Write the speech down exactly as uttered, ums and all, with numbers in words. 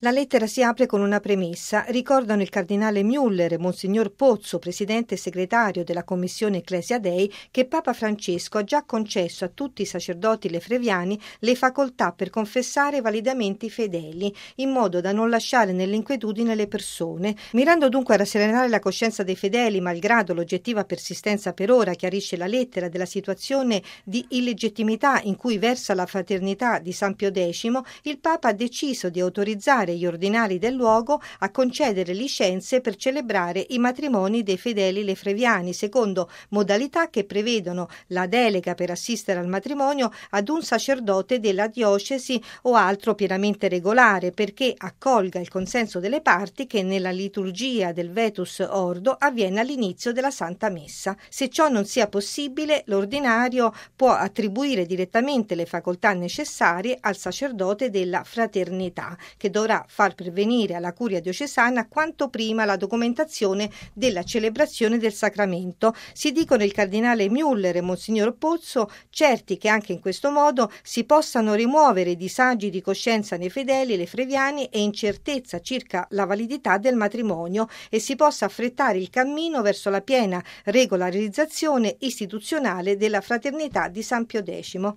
La lettera si apre con una premessa. Ricordano il cardinale Müller e Monsignor Pozzo, presidente e segretario della Commissione Ecclesia Dei, che Papa Francesco ha già concesso a tutti i sacerdoti lefreviani le facoltà per confessare validamente i fedeli, in modo da non lasciare nell'inquietudine le persone. Mirando dunque a rasserenare la coscienza dei fedeli, malgrado l'oggettiva persistenza per ora, chiarisce la lettera, della situazione di illegittimità in cui versa la fraternità di San Pio X, il Papa ha deciso di autorizzare gli ordinari del luogo a concedere licenze per celebrare i matrimoni dei fedeli lefreviani secondo modalità che prevedono la delega per assistere al matrimonio ad un sacerdote della diocesi o altro pienamente regolare, perché accolga il consenso delle parti che nella liturgia del Vetus Ordo avviene all'inizio della Santa Messa. Se ciò non sia possibile, l'ordinario può attribuire direttamente le facoltà necessarie al sacerdote della fraternità, che dovrà far pervenire alla curia diocesana quanto prima la documentazione della celebrazione del sacramento. Si dicono il cardinale Müller e Monsignor Pozzo, certi che anche in questo modo si possano rimuovere i disagi di coscienza nei fedeli lefreviani e incertezza circa la validità del matrimonio e si possa affrettare il cammino verso la piena regolarizzazione istituzionale della fraternità di San Pio X.